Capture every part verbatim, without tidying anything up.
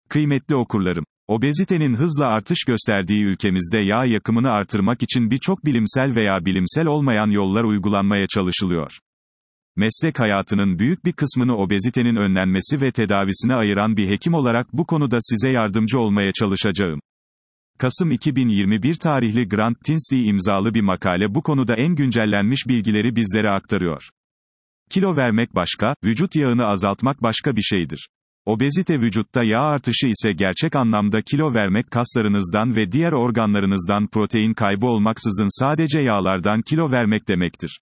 Kıymetli okurlarım, obezitenin hızla artış gösterdiği ülkemizde yağ yakımını artırmak için birçok bilimsel veya bilimsel olmayan yollar uygulanmaya çalışılıyor. Meslek hayatının büyük bir kısmını obezitenin önlenmesi ve tedavisine ayıran bir hekim olarak bu konuda size yardımcı olmaya çalışacağım. Kasım iki bin yirmi bir tarihli Grant Tinsley imzalı bir makale bu konuda en güncellenmiş bilgileri bizlere aktarıyor. Kilo vermek başka, vücut yağını azaltmak başka bir şeydir. Obezite vücutta yağ artışı ise gerçek anlamda kilo vermek, kaslarınızdan ve diğer organlarınızdan protein kaybı olmaksızın sadece yağlardan kilo vermek demektir.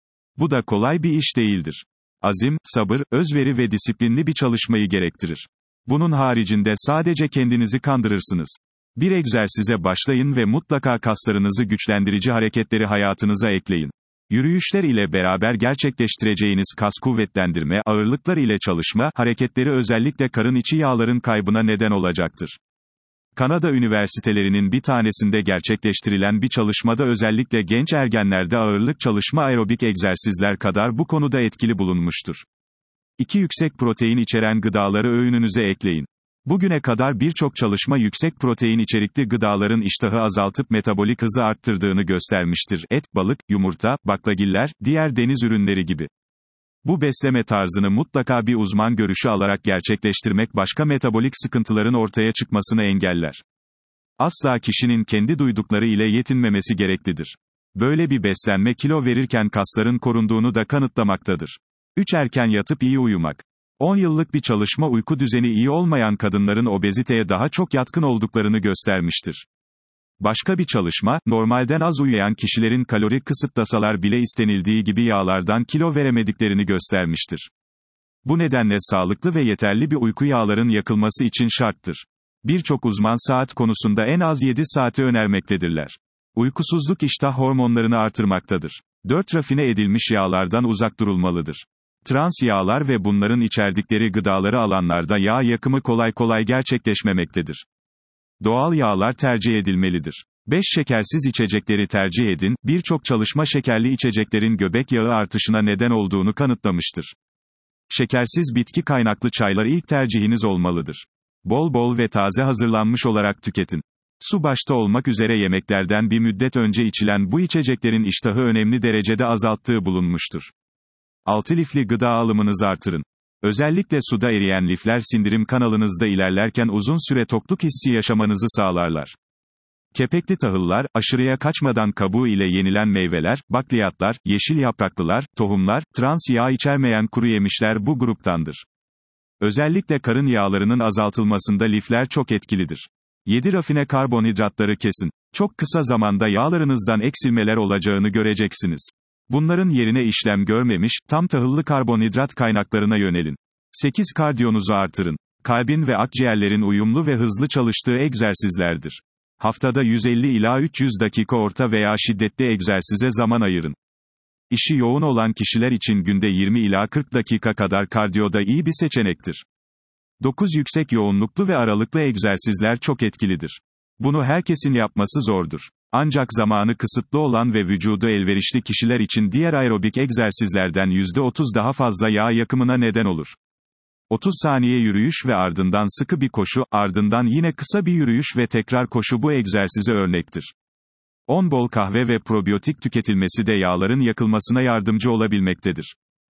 Bu da kolay bir iş değildir. Azim, sabır, özveri ve disiplinli bir çalışmayı gerektirir. Bunun haricinde sadece kendinizi kandırırsınız. Bir egzersize başlayın ve mutlaka kaslarınızı güçlendirici hareketleri hayatınıza ekleyin. Yürüyüşler ile beraber gerçekleştireceğiniz kas kuvvetlendirme, ağırlıklar ile çalışma, hareketleri özellikle karın içi yağların kaybına neden olacaktır. Kanada üniversitelerinin bir tanesinde gerçekleştirilen bir çalışmada özellikle genç ergenlerde ağırlık çalışma aerobik egzersizler kadar bu konuda etkili bulunmuştur. iki Yüksek protein içeren gıdaları öğününüze ekleyin. Bugüne kadar birçok çalışma yüksek protein içerikli gıdaların iştahı azaltıp metabolik hızı arttırdığını göstermiştir. Et, balık, yumurta, baklagiller, diğer deniz ürünleri gibi. Bu besleme tarzını mutlaka bir uzman görüşü alarak gerçekleştirmek başka metabolik sıkıntıların ortaya çıkmasını engeller. Asla kişinin kendi duydukları ile yetinmemesi gereklidir. Böyle bir beslenme kilo verirken kasların korunduğunu da kanıtlamaktadır. üç Erken yatıp iyi uyumak. on yıllık bir çalışma uyku düzeni iyi olmayan kadınların obeziteye daha çok yatkın olduklarını göstermiştir. Başka bir çalışma, normalden az uyuyan kişilerin kalori kısıtlasalar bile istenildiği gibi yağlardan kilo veremediklerini göstermiştir. Bu nedenle sağlıklı ve yeterli bir uyku yağların yakılması için şarttır. Birçok uzman saat konusunda en az yedi saati önermektedirler. Uykusuzluk iştah hormonlarını artırmaktadır. dört Rafine edilmiş yağlardan uzak durulmalıdır. Trans yağlar ve bunların içerdikleri gıdaları alanlarda yağ yakımı kolay kolay gerçekleşmemektedir. Doğal yağlar tercih edilmelidir. beş Şekersiz içecekleri tercih edin, birçok çalışma şekerli içeceklerin göbek yağı artışına neden olduğunu kanıtlamıştır. Şekersiz bitki kaynaklı çaylar ilk tercihiniz olmalıdır. Bol bol ve taze hazırlanmış olarak tüketin. Su başta olmak üzere yemeklerden bir müddet önce içilen bu içeceklerin iştahı önemli derecede azalttığı bulunmuştur. altı Lifli gıda alımınızı artırın. Özellikle suda eriyen lifler sindirim kanalınızda ilerlerken uzun süre tokluk hissi yaşamanızı sağlarlar. Kepekli tahıllar, aşırıya kaçmadan kabuğu ile yenilen meyveler, bakliyatlar, yeşil yapraklılar, tohumlar, trans yağ içermeyen kuru yemişler bu gruptandır. Özellikle karın yağlarının azaltılmasında lifler çok etkilidir. yedi Rafine karbonhidratları kesin. Çok kısa zamanda yağlarınızdan eksilmeler olacağını göreceksiniz. Bunların yerine işlem görmemiş, tam tahıllı karbonhidrat kaynaklarına yönelin. sekiz Kardiyonuzu artırın. Kalbin ve akciğerlerin uyumlu ve hızlı çalıştığı egzersizlerdir. Haftada yüz elli ila üç yüz dakika orta veya şiddetli egzersize zaman ayırın. İşi yoğun olan kişiler için günde yirmi ila kırk dakika kadar kardiyo da iyi bir seçenektir. dokuz Yüksek yoğunluklu ve aralıklı egzersizler çok etkilidir. Bunu herkesin yapması zordur. Ancak zamanı kısıtlı olan ve vücudu elverişli kişiler için diğer aerobik egzersizlerden yüzde otuz daha fazla yağ yakımına neden olur. otuz saniye yürüyüş ve ardından sıkı bir koşu, ardından yine kısa bir yürüyüş ve tekrar koşu bu egzersize örnektir. on Bol kahve ve probiyotik tüketilmesi de yağların yakılmasına yardımcı olabilmektedir.